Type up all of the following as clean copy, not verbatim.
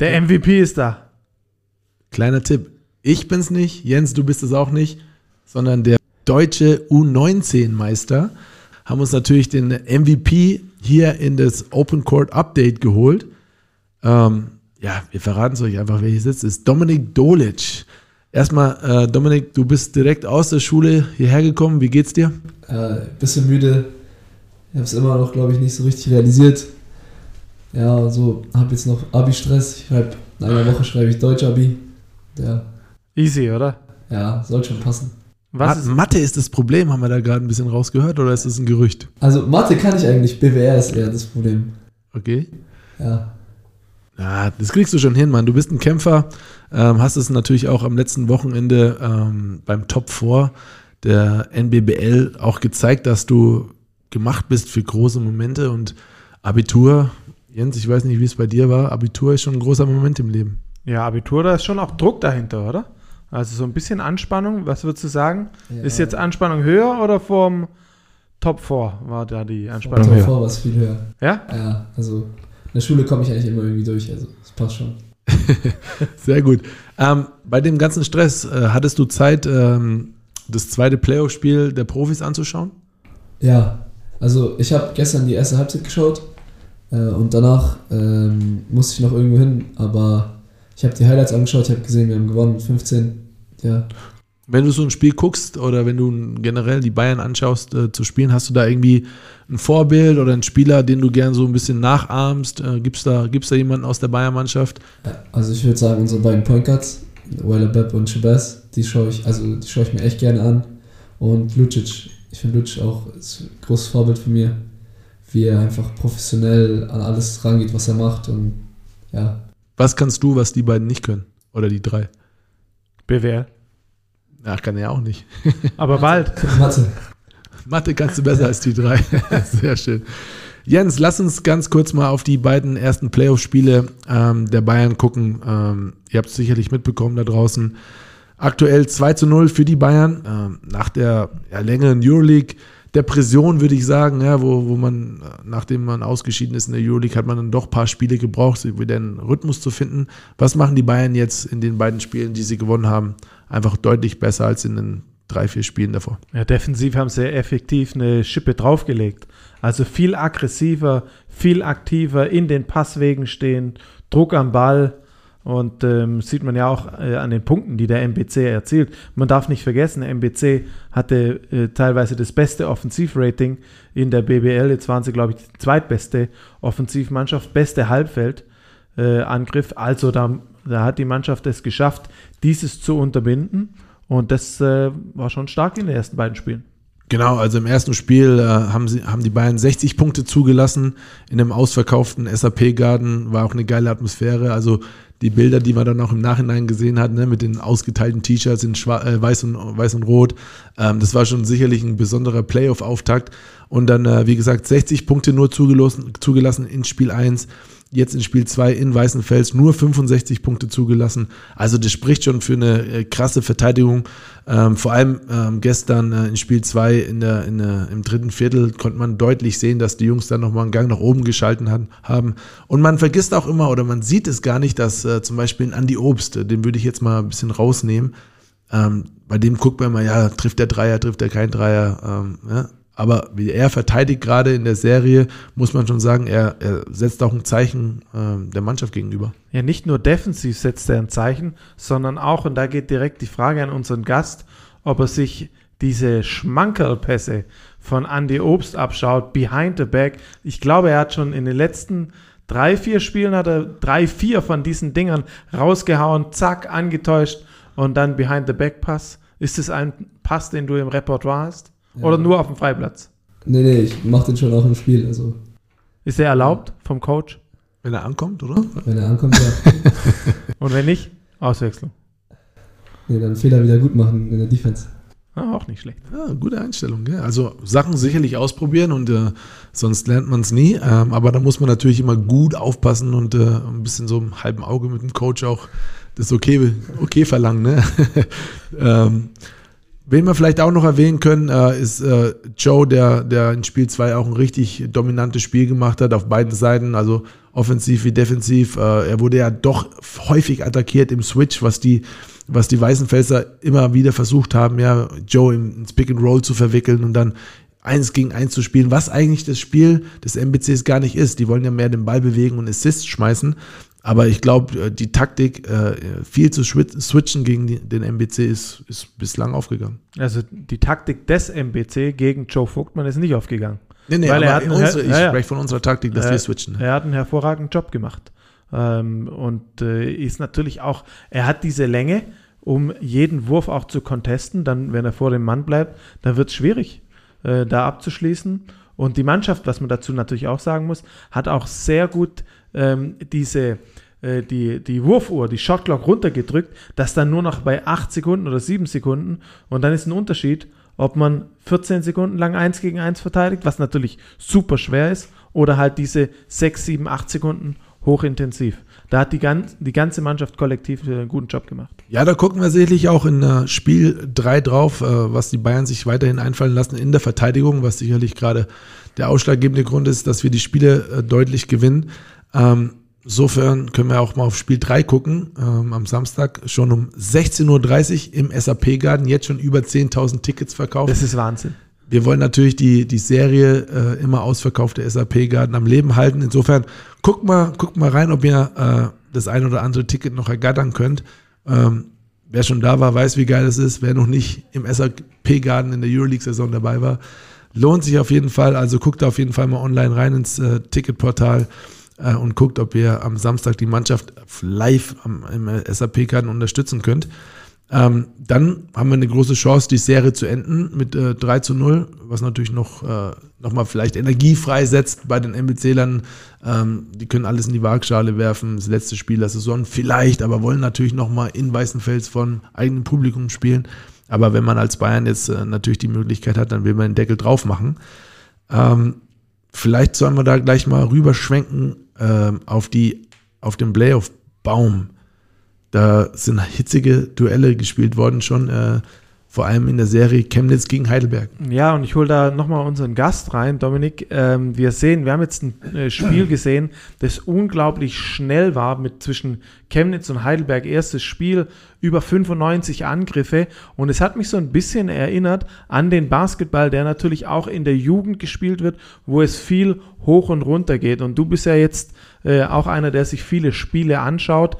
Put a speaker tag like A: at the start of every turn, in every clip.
A: Der MVP ist da.
B: Kleiner Tipp. Ich bin's nicht, Jens, du bist es auch nicht, sondern der deutsche U19-Meister haben uns natürlich den MVP hier in das Open Court Update geholt. Wir verraten es euch einfach, wer hier sitzt, ist Dominik Dolic. Erstmal, Dominik, du bist direkt aus der Schule hierher gekommen. Wie geht's dir?
C: Bisschen müde. Ich habe es immer noch, glaube ich, nicht so richtig realisiert. Ja, so habe jetzt noch Abi-Stress. In einer Woche schreibe ich Deutsch-Abi. Ja.
A: Easy, oder?
C: Ja, soll schon passen.
B: Mathe ist das Problem, haben wir da gerade ein bisschen rausgehört, oder ist das ein Gerücht?
C: Also Mathe kann ich eigentlich, BWR ist eher das Problem.
B: Okay.
C: Ja.
B: Ja, das kriegst du schon hin, Mann. Du bist ein Kämpfer, hast es natürlich auch am letzten Wochenende beim Top 4 der NBBL auch gezeigt, dass du gemacht bist für große Momente und Abitur, Jens, ich weiß nicht, wie es bei dir war, Abitur ist schon ein großer Moment im Leben.
A: Ja, Abitur, da ist schon auch Druck dahinter, oder? Also so ein bisschen Anspannung, was würdest du sagen? Ja. Ist jetzt Anspannung höher oder vom Top 4 war da die Anspannung höher?
C: Top 4 war es viel höher.
A: Ja?
C: Ja, also in der Schule komme ich eigentlich immer irgendwie durch, also das passt schon.
B: Sehr gut. Bei dem ganzen Stress, hattest du Zeit, das zweite Playoff-Spiel der Profis anzuschauen?
C: Ja, also ich habe gestern die erste Halbzeit geschaut und danach musste ich noch irgendwo hin, aber ich habe die Highlights angeschaut, ich habe gesehen, wir haben gewonnen, 15, ja.
B: Wenn du so ein Spiel guckst oder wenn du generell die Bayern anschaust zu spielen, hast du da irgendwie ein Vorbild oder einen Spieler, den du gern so ein bisschen nachahmst? Gibt's da jemanden aus der Bayern-Mannschaft?
C: Ja, also ich würde sagen, unsere beiden Point Guards, Weiler Bepp und Shabazz, die schaue ich mir echt gerne an. Und Lucic, ich finde Lucic auch ist ein großes Vorbild für mir, wie er einfach professionell an alles rangeht, was er macht und ja.
B: Was kannst du, was die beiden nicht können? Oder die drei?
A: BWL.
B: Ach, kann er auch nicht.
A: Aber bald.
B: Mathe kannst du besser als die drei. Sehr schön. Jens, lass uns ganz kurz mal auf die beiden ersten Playoff-Spiele der Bayern gucken. Ihr habt es sicherlich mitbekommen da draußen. Aktuell 2:0 für die Bayern. Nach der längeren Euroleague-Depression, würde ich sagen, ja, wo man, nachdem man ausgeschieden ist in der Euroleague, hat man dann doch ein paar Spiele gebraucht, wieder einen Rhythmus zu finden. Was machen die Bayern jetzt in den beiden Spielen, die sie gewonnen haben? Einfach deutlich besser als in den 3-4 Spielen davor.
A: Ja, defensiv haben sie effektiv eine Schippe draufgelegt. Also viel aggressiver, viel aktiver, in den Passwegen stehen, Druck am Ball und sieht man ja auch an den Punkten, die der MBC erzielt. Man darf nicht vergessen, der MBC hatte teilweise das beste Offensivrating in der BBL. Jetzt waren sie, glaube ich, die zweitbeste Offensivmannschaft, beste Halbfeldangriff. Also da hat die Mannschaft es geschafft, dieses zu unterbinden. Und das war schon stark in den ersten beiden Spielen.
B: Genau, also im ersten Spiel haben die Bayern 60 Punkte zugelassen. In einem ausverkauften SAP-Garden war auch eine geile Atmosphäre. Also die Bilder, die man dann auch im Nachhinein gesehen hat, ne, mit den ausgeteilten T-Shirts in weiß und rot, das war schon sicherlich ein besonderer Playoff-Auftakt. Und dann, wie gesagt, 60 Punkte nur zugelassen in Spiel 1. Jetzt in Spiel 2 in Weißenfels nur 65 Punkte zugelassen. Also das spricht schon für eine krasse Verteidigung. Vor allem gestern in Spiel 2 im dritten Viertel konnte man deutlich sehen, dass die Jungs dann nochmal einen Gang nach oben geschalten haben. Und man vergisst auch immer oder man sieht es gar nicht, dass zum Beispiel ein Andi Obst, den würde ich jetzt mal ein bisschen rausnehmen, bei dem guckt man mal, ja, trifft der Dreier, trifft der kein Dreier, ja. Aber wie er verteidigt gerade in der Serie, muss man schon sagen, er setzt auch ein Zeichen der Mannschaft gegenüber.
A: Ja, nicht nur defensiv setzt er ein Zeichen, sondern auch, und da geht direkt die Frage an unseren Gast, ob er sich diese Schmankerlpässe von Andi Obst abschaut, behind the back. Ich glaube, er hat schon in den letzten 3-4 Spielen hat er 3-4 von diesen Dingern rausgehauen, zack, angetäuscht und dann behind the back Pass. Ist es ein Pass, den du im Repertoire hast? Ja. Oder nur auf dem Freiplatz?
C: Nee, ich mach den schon auch im Spiel. Also.
A: Ist er erlaubt vom Coach?
B: Wenn er ankommt, oder?
C: Wenn er ankommt, ja.
A: Und wenn nicht, Auswechslung.
C: Nee, dann Fehler wieder gut machen in der Defense.
A: Auch nicht schlecht.
B: Ja, gute Einstellung. Gell? Also Sachen sicherlich ausprobieren und sonst lernt man es nie. Aber da muss man natürlich immer gut aufpassen und ein bisschen so im halben Auge mit dem Coach auch das okay verlangen. Ne? Wen wir vielleicht auch noch erwähnen können, ist Joe, der in Spiel 2 auch ein richtig dominantes Spiel gemacht hat, auf beiden Seiten, also offensiv wie defensiv. Er wurde ja doch häufig attackiert im Switch, was die Weißenfelser immer wieder versucht haben, ja, Joe ins Pick and Roll zu verwickeln und dann 1 gegen 1 zu spielen, was eigentlich das Spiel des MBCs gar nicht ist. Die wollen ja mehr den Ball bewegen und Assists schmeißen. Aber ich glaube, die Taktik, viel zu switchen gegen den MBC ist bislang aufgegangen.
A: Also die Taktik des MBC gegen Joe Vogtmann ist nicht aufgegangen.
B: Nee,
A: weil
B: aber ich spreche von unserer Taktik, dass wir switchen.
A: Er hat einen hervorragenden Job gemacht. Und ist natürlich auch, er hat diese Länge, um jeden Wurf auch zu contesten. Dann, wenn er vor dem Mann bleibt, dann wird es schwierig, da abzuschließen. Und die Mannschaft, was man dazu natürlich auch sagen muss, hat auch sehr gut die Wurfuhr, die Shotclock runtergedrückt, dass dann nur noch bei 8 Sekunden oder 7 Sekunden und dann ist ein Unterschied, ob man 14 Sekunden lang 1 gegen 1 verteidigt, was natürlich super schwer ist, oder halt diese 6, 7, 8 Sekunden hochintensiv. Da hat die ganze Mannschaft kollektiv einen guten Job gemacht.
B: Ja, da gucken wir sicherlich auch in Spiel 3 drauf, was die Bayern sich weiterhin einfallen lassen in der Verteidigung, was sicherlich gerade der ausschlaggebende Grund ist, dass wir die Spiele deutlich gewinnen. Insofern können wir auch mal auf Spiel 3 gucken, am Samstag schon um 16:30 Uhr im SAP-Garden, jetzt schon über 10.000 Tickets verkauft.
A: Das ist Wahnsinn.
B: Wir wollen natürlich die Serie immer ausverkaufte SAP-Garden am Leben halten. Insofern guckt mal rein, ob ihr das ein oder andere Ticket noch ergattern könnt. Wer schon da war, weiß, wie geil es ist. Wer noch nicht im SAP-Garden in der Euroleague-Saison dabei war, lohnt sich auf jeden Fall. Also guckt da auf jeden Fall mal online rein ins Ticketportal und guckt, ob ihr am Samstag die Mannschaft live im SAP-Garden unterstützen könnt. Dann haben wir eine große Chance, die Serie zu enden mit 3:0, was natürlich noch mal vielleicht Energie freisetzt bei den MBC-Lern. Die können alles in die Waagschale werfen, das letzte Spiel der Saison vielleicht, aber wollen natürlich noch mal in Weißenfels von eigenem Publikum spielen. Aber wenn man als Bayern jetzt natürlich die Möglichkeit hat, dann will man den Deckel drauf machen. Vielleicht sollen wir da gleich mal rüberschwenken auf den Playoff-Baum. Da sind hitzige Duelle gespielt worden schon, vor allem in der Serie Chemnitz gegen Heidelberg.
A: Ja, und ich hole da nochmal unseren Gast rein, Dominik. Wir haben jetzt ein Spiel gesehen, das unglaublich schnell war zwischen Chemnitz und Heidelberg. Erstes Spiel, über 95 Angriffe. Und es hat mich so ein bisschen erinnert an den Basketball, der natürlich auch in der Jugend gespielt wird, wo es viel hoch und runter geht. Und du bist ja jetzt auch einer, der sich viele Spiele anschaut.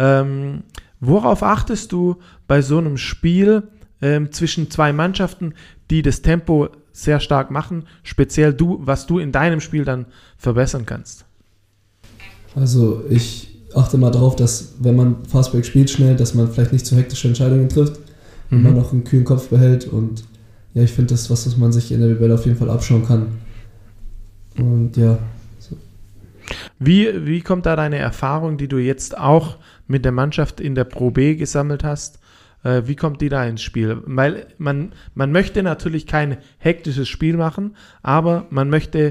A: Worauf achtest du bei so einem Spiel zwischen zwei Mannschaften, die das Tempo sehr stark machen, speziell was du in deinem Spiel dann verbessern kannst?
C: Also ich achte mal darauf, dass wenn man Fastbreak spielt schnell, dass man vielleicht nicht zu hektische Entscheidungen trifft, wenn man noch einen kühlen Kopf behält, und ja, ich finde, das ist was man sich in der BBL auf jeden Fall abschauen kann. Und ja. So.
A: Wie kommt da deine Erfahrung, die du jetzt auch mit der Mannschaft in der Pro B gesammelt hast? Wie kommt die da ins Spiel? Weil man möchte natürlich kein hektisches Spiel machen, aber man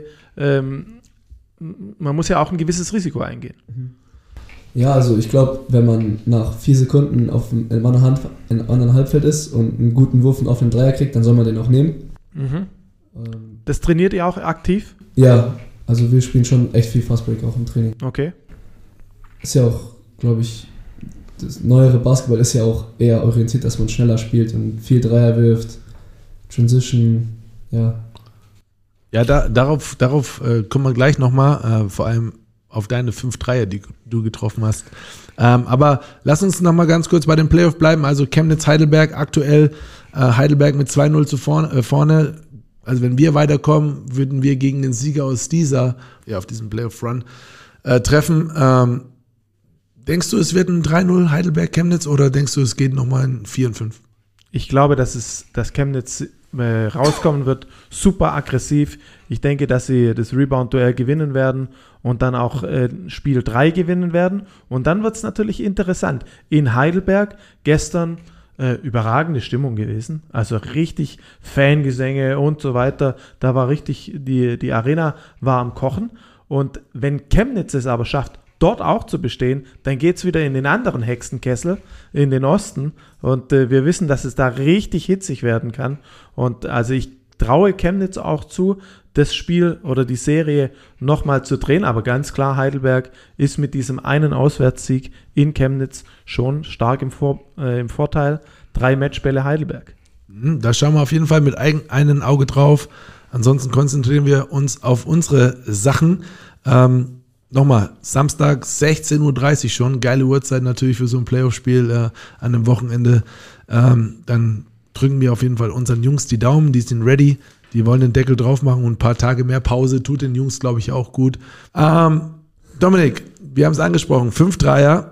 A: muss ja auch ein gewisses Risiko eingehen.
C: Ja, also ich glaube, wenn man nach 4 Sekunden in anderen Halbfeld ist und einen guten Wurf und auf den Dreier kriegt, dann soll man den auch nehmen.
A: Das trainiert ihr auch aktiv?
C: Ja, also wir spielen schon echt viel Fastbreak auch im Training.
A: Okay.
C: Ist ja auch, glaube ich, das neuere Basketball ist ja auch eher orientiert, dass man schneller spielt und viel Dreier wirft, Transition, ja. Ja,
B: darauf kommen wir gleich nochmal, vor allem auf deine 5 Dreier, die du getroffen hast. Aber lass uns nochmal ganz kurz bei dem Playoff bleiben. Also Chemnitz-Heidelberg, aktuell Heidelberg mit 2:0 vorne. Also wenn wir weiterkommen, würden wir gegen den Sieger aus auf diesem Playoff-Run treffen. Denkst du, es wird ein 3:0 Heidelberg-Chemnitz oder denkst du, es geht nochmal ein 4 und 5?
A: Ich glaube, dass Chemnitz rauskommen wird, super aggressiv. Ich denke, dass sie das Rebound-Duell gewinnen werden und dann auch Spiel 3 gewinnen werden. Und dann wird es natürlich interessant. In Heidelberg gestern überragende Stimmung gewesen, also richtig Fangesänge und so weiter. Da war richtig, die Arena war am Kochen. Und wenn Chemnitz es aber schafft, dort auch zu bestehen, dann geht es wieder in den anderen Hexenkessel, in den Osten. Und wir wissen, dass es da richtig hitzig werden kann. Und also ich traue Chemnitz auch zu, das Spiel oder die Serie nochmal zu drehen. Aber ganz klar, Heidelberg ist mit diesem einen Auswärtssieg in Chemnitz schon stark im Vorteil. 3 Matchbälle Heidelberg.
B: Da schauen wir auf jeden Fall mit einem Auge drauf. Ansonsten konzentrieren wir uns auf unsere Sachen. Nochmal, Samstag 16.30 Uhr schon. Geile Uhrzeit natürlich für so ein Playoff-Spiel an einem Wochenende. Dann drücken wir auf jeden Fall unseren Jungs die Daumen. Die sind ready. Die wollen den Deckel drauf machen und ein paar Tage mehr Pause tut den Jungs, glaube ich, auch gut. Dominik, wir haben es angesprochen. 5 Dreier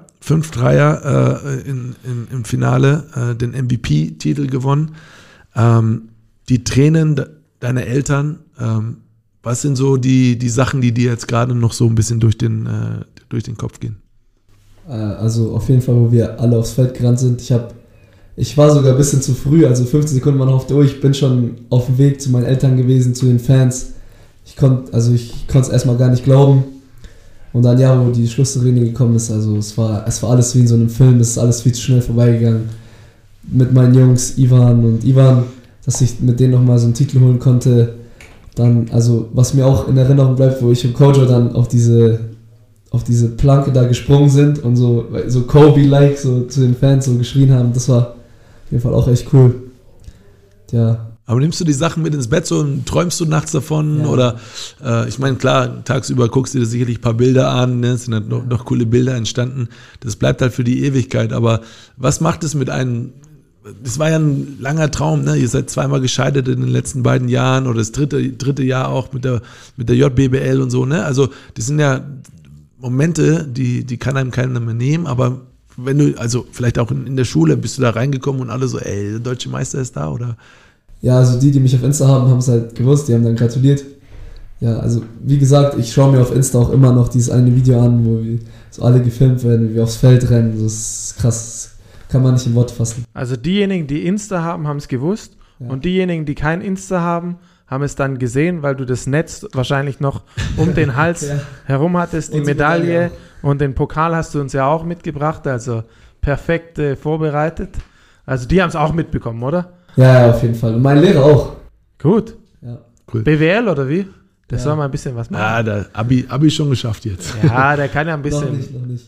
B: im Finale, den MVP-Titel gewonnen. Die Tränen deiner Eltern, was sind so die Sachen, die dir jetzt gerade noch so ein bisschen durch den Kopf gehen?
C: Also auf jeden Fall, wo wir alle aufs Feld gerannt sind. Ich war sogar ein bisschen zu früh, also 15 Sekunden waren noch auf der Uhr. Ich bin schon auf dem Weg zu meinen Eltern gewesen, zu den Fans. Ich konnte es erstmal gar nicht glauben. Und dann, wo die Schlusssirene gekommen ist, also es war alles wie in so einem Film, es ist alles viel zu schnell vorbeigegangen. Mit meinen Jungs, Ivan, dass ich mit denen nochmal so einen Titel holen konnte. Dann, also was mir auch in Erinnerung bleibt, wo ich und Kojo dann auf diese Planke da gesprungen sind und so Kobe-like so zu den Fans so geschrien haben, das war auf jeden Fall auch echt cool. Ja.
B: Aber nimmst du die Sachen mit ins Bett so und träumst du nachts davon? Ja. Oder, ich meine, klar, tagsüber guckst du dir sicherlich ein paar Bilder an, ne? Es sind halt noch coole Bilder entstanden. Das bleibt halt für die Ewigkeit. Aber was macht es mit einem? Das war ja ein langer Traum, ne? Ihr seid zweimal gescheitert in den letzten beiden Jahren oder das dritte Jahr auch mit der JBBL und so, ne? Also, das sind ja Momente, die kann einem keiner mehr nehmen, aber wenn du, also vielleicht auch in der Schule, bist du da reingekommen und alle so, ey, der deutsche Meister ist da, oder?
C: Ja, also die mich auf Insta haben es halt gewusst, die haben dann gratuliert. Ja, also wie gesagt, ich schaue mir auf Insta auch immer noch dieses eine Video an, wo wir so alle gefilmt werden, wie wir aufs Feld rennen. Das ist krass, kann man nicht in Worte fassen.
A: Also diejenigen, die Insta haben es gewusst, ja. Und diejenigen, die kein Insta haben es dann gesehen, weil du das Netz wahrscheinlich noch um den Hals herum hattest, die Medaille und den Pokal hast du uns ja auch mitgebracht, also perfekt vorbereitet. Also die haben es auch mitbekommen, oder?
C: Ja, auf jeden Fall. Und mein Lehrer auch.
A: Gut.
C: Ja.
A: Cool. BWL oder wie? Der soll mal ein bisschen was machen.
B: Ja, der Abi schon geschafft jetzt.
A: Ja, der kann ja ein bisschen.
C: Noch nicht.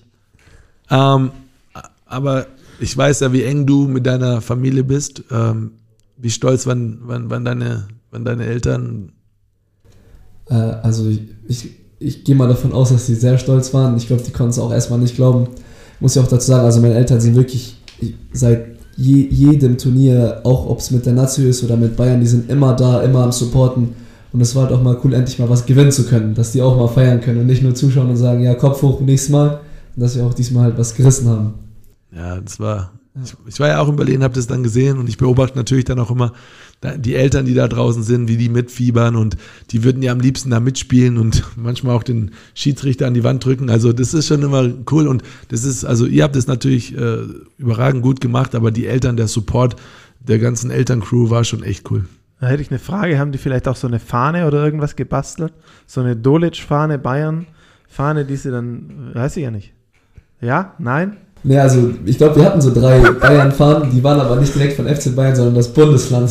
B: Aber ich weiß ja, wie eng du mit deiner Familie bist. Wie stolz waren deine Eltern?
C: Also ich gehe mal davon aus, dass sie sehr stolz waren. Ich glaube, die konnten es auch erstmal nicht glauben. Muss ich auch dazu sagen, also meine Eltern sind wirklich seit jedem Turnier, auch ob es mit der Nazio ist oder mit Bayern, die sind immer da, immer am Supporten. Und es war halt auch mal cool, endlich mal was gewinnen zu können, dass die auch mal feiern können und nicht nur zuschauen und sagen, ja, Kopf hoch, nächstes Mal. Und dass wir auch diesmal halt was gerissen haben.
B: Ja, das war... Ich war ja auch in Berlin, habe das dann gesehen und ich beobachte natürlich dann auch immer die Eltern, die da draußen sind, wie die mitfiebern und die würden ja am liebsten da mitspielen und manchmal auch den Schiedsrichter an die Wand drücken. Also das ist schon immer cool und das ist, also ihr habt das natürlich überragend gut gemacht, aber die Eltern, der Support der ganzen Elterncrew war schon echt cool.
A: Da hätte ich eine Frage, haben die vielleicht auch so eine Fahne oder irgendwas gebastelt? So eine Dolic-Fahne, Bayern-Fahne, die sie dann, weiß ich ja nicht. Ja? Nein?
C: Ne, also ich glaube, wir hatten so 3 Bayern-Fahnen, die waren aber nicht direkt von FC Bayern, sondern das Bundesland.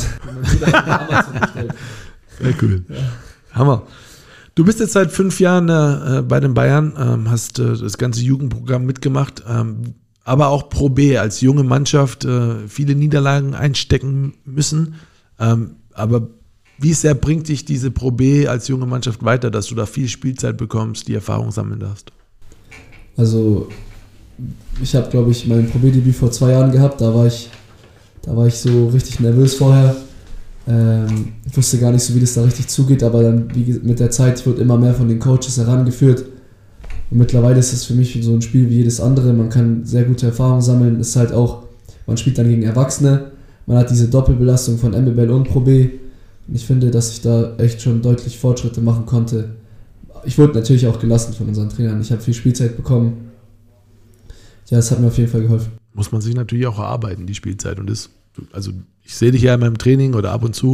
B: Sehr cool. Ja. Hammer. Du bist jetzt seit 5 Jahren bei den Bayern, hast das ganze Jugendprogramm mitgemacht, aber auch Pro B als junge Mannschaft viele Niederlagen einstecken müssen. Aber wie sehr bringt dich diese Pro B als junge Mannschaft weiter, dass du da viel Spielzeit bekommst, die Erfahrung sammeln darfst?
C: Also ich habe, glaube ich, mein Pro B-Debüt vor 2 Jahren gehabt, da war ich so richtig nervös vorher. Ich wusste gar nicht so, wie das da richtig zugeht, aber dann mit der Zeit wird immer mehr von den Coaches herangeführt. Und mittlerweile ist es für mich so ein Spiel wie jedes andere. Man kann sehr gute Erfahrungen sammeln. Es ist halt auch, man spielt dann gegen Erwachsene. Man hat diese Doppelbelastung von MBBL und Pro B. Und ich finde, dass ich da echt schon deutlich Fortschritte machen konnte. Ich wurde natürlich auch gelassen von unseren Trainern. Ich habe viel Spielzeit bekommen. Ja, das hat mir auf jeden Fall geholfen.
B: Muss man sich natürlich auch erarbeiten, die Spielzeit. Und das, also ich sehe dich ja in meinem Training oder ab und zu,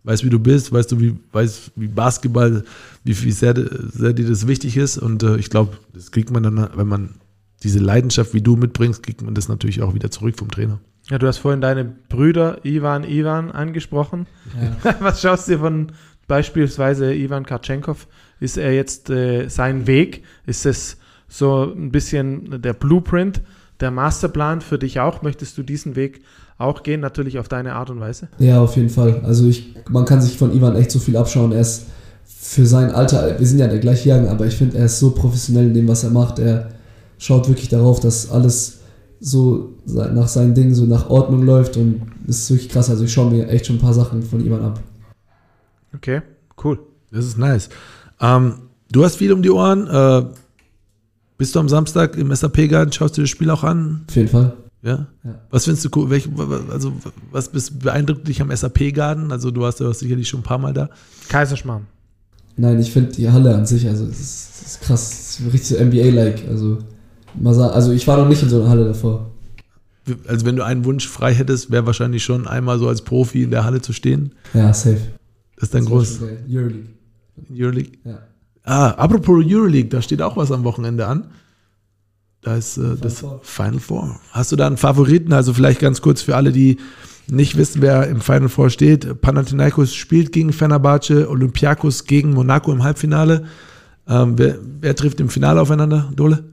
B: weiß, wie du bist, weißt, wie Basketball, wie sehr dir das wichtig ist. Und ich glaube, das kriegt man dann, wenn man diese Leidenschaft wie du mitbringst, kriegt man das natürlich auch wieder zurück vom Trainer.
A: Ja, du hast vorhin deine Brüder Ivan angesprochen. Ja. Was schaust du dir von beispielsweise Ivan Kartschenkov? Ist er jetzt sein Weg? Ist es so ein bisschen der Blueprint, der Masterplan für dich auch? Möchtest du diesen Weg auch gehen, natürlich auf deine Art und Weise?
C: Ja, auf jeden Fall. Also man kann sich von Ivan echt so viel abschauen. Er ist für sein Alter, wir sind ja der gleiche Jahrgang, aber ich finde, er ist so professionell in dem, was er macht. Er schaut wirklich darauf, dass alles so nach seinen Dingen, so nach Ordnung läuft, und das ist wirklich krass. Also ich schaue mir echt schon ein paar Sachen von Ivan ab.
A: Okay, cool.
B: Das ist nice. Du hast viel um die Ohren. Bist du am Samstag im SAP-Garden? Schaust du das Spiel auch an?
C: Auf jeden Fall.
B: Ja? Was findest du cool? Was beeindruckt dich am SAP-Garden? Also du warst ja sicherlich schon ein paar Mal da.
A: Kaiserschmarrn.
C: Nein, ich finde die Halle an sich, also das ist krass. Das ist richtig so NBA-like. Also ich war noch nicht in so einer Halle davor.
B: Also wenn du einen Wunsch frei hättest, wäre wahrscheinlich schon einmal so als Profi in der Halle zu stehen.
C: Ja, safe.
B: Das ist dein groß.
C: Euroleague.
B: Euroleague?
C: Ja.
B: Apropos Euroleague, da steht auch was am Wochenende an. Da ist das Final Four. Hast du da einen Favoriten? Also vielleicht ganz kurz für alle, die nicht wissen, wer im Final Four steht. Panathinaikos spielt gegen Fenerbahce, Olympiakos gegen Monaco im Halbfinale. Wer trifft im Finale aufeinander, Dole?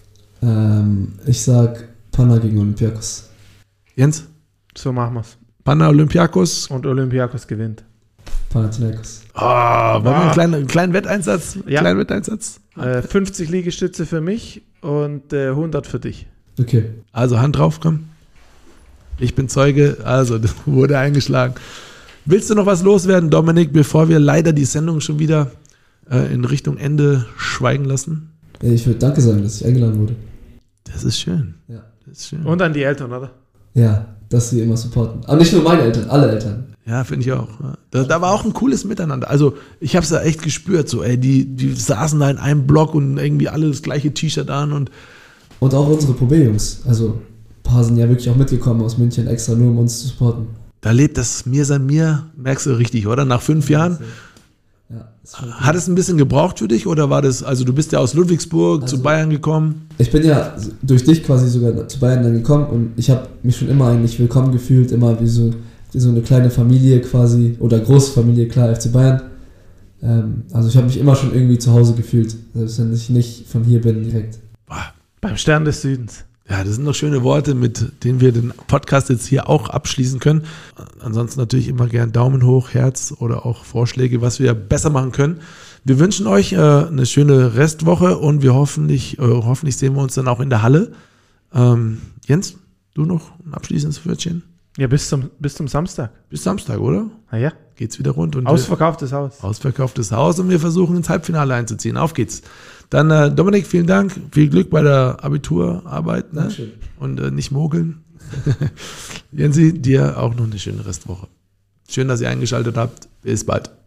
C: Ich sag Pana gegen Olympiakos.
B: Jens?
A: So machen wir's.
B: Pana, Olympiakos.
A: Und Olympiakos gewinnt.
C: Panathinaikos.
B: Wollen wir einen kleinen Wetteinsatz?
A: Ja.
B: Kleinen Wetteinsatz?
A: 50 Liegestütze für mich und 100 für dich.
C: Okay.
B: Also Hand drauf, komm. Ich bin Zeuge, also das wurde eingeschlagen. Willst du noch was loswerden, Dominik, bevor wir leider die Sendung schon wieder in Richtung Ende schweigen lassen?
C: Ich würde Danke sagen, dass ich eingeladen wurde.
B: Das ist schön.
C: Ja.
B: Das ist schön.
A: Und an die Eltern, oder?
C: Ja, dass sie immer supporten. Aber nicht nur meine Eltern, alle Eltern.
B: Ja, finde ich auch. Da war auch ein cooles Miteinander. Also ich habe es da echt gespürt. So, die saßen da in einem Block und irgendwie alle das gleiche T-Shirt an. Und
C: auch unsere Probe-Jungs. Also ein paar sind ja wirklich auch mitgekommen aus München extra nur, um uns zu supporten.
B: Da lebt das Mir sein Mir, merkst du richtig, oder? Nach 5 Jahren.
C: Ja,
B: hat es ein bisschen gebraucht für dich oder war das, also du bist ja aus Ludwigsburg zu Bayern gekommen?
C: Ich bin ja durch dich quasi sogar zu Bayern dann gekommen und ich habe mich schon immer eigentlich willkommen gefühlt, immer wie so eine kleine Familie quasi oder große Familie, klar, FC Bayern. Also ich habe mich immer schon irgendwie zu Hause gefühlt, selbst wenn ich nicht von hier bin direkt.
A: Beim Stern des Südens.
B: Ja, das sind doch schöne Worte, mit denen wir den Podcast jetzt hier auch abschließen können. Ansonsten natürlich immer gern Daumen hoch, Herz oder auch Vorschläge, was wir besser machen können. Wir wünschen euch eine schöne Restwoche und wir hoffentlich sehen wir uns dann auch in der Halle. Jens, du noch ein abschließendes Wörtchen?
A: Ja, bis zum Samstag.
B: Bis Samstag, oder?
A: Na ja.
B: Geht's wieder rund. Und
A: Ausverkauftes Haus.
B: Ausverkauftes Haus und wir versuchen ins Halbfinale einzuziehen. Auf geht's. Dann Dominik, vielen Dank. Viel Glück bei der Abiturarbeit. Ne?
C: Dankeschön.
B: Und nicht mogeln. Jensi, dir auch noch eine schöne Restwoche. Schön, dass ihr eingeschaltet habt. Bis bald.